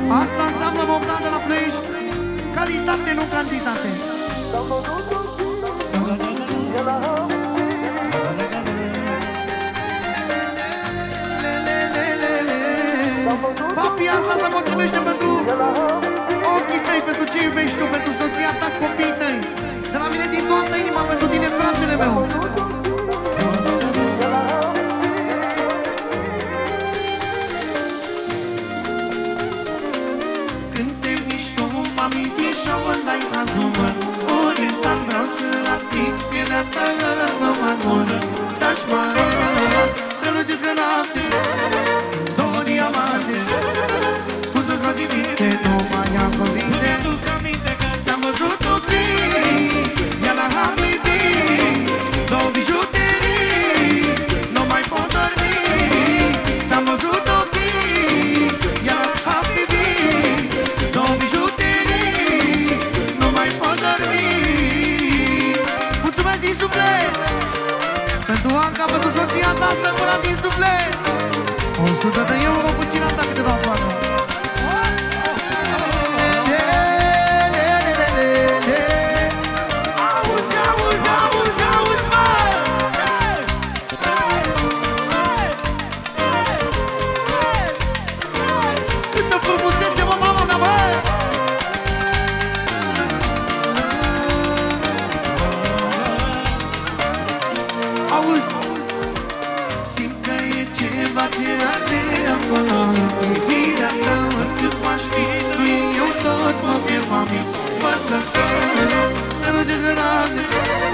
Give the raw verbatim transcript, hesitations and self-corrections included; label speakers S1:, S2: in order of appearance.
S1: Asta înseamnă Bogdan de la Ploiești. Calitate, nu cantitate. Papi, asta se mulțumește pentru ochii tăi, pentru ce iubești tu, pentru soția ta, copiii tăi. De la mine din toată inima, pentru tine, fratele meu. Când te miști tu, mami, și-o dai la zumăr. Oriental vreau să ating pielea ta, mă marmură. Dași mare, strălucesc în noapte, două diamante, cum să-ți fac divine, nu mai am cuvinte. Ți-am văzut ochii, ia la Habibi, două bijuterii, nu mai pot dormi. Ți-am văzut ochii, ia la Habibi, două bijuterii, nu mai pot dormi. Mulțumesc din suflet pentru Anca, pentru soția ta, să mânați din suflet. O sută de euro puțin am dat câte dau afară. Auzi, auzi, auzi, auzi, mă! Câtă frumusețe, mă, mama mea, mă! Auzi, simt că e ceva ce arde acolo în privirea ta. Oricât m-aș chinui, eu tot mă pierd, mami. Învață că strălucesc în rate,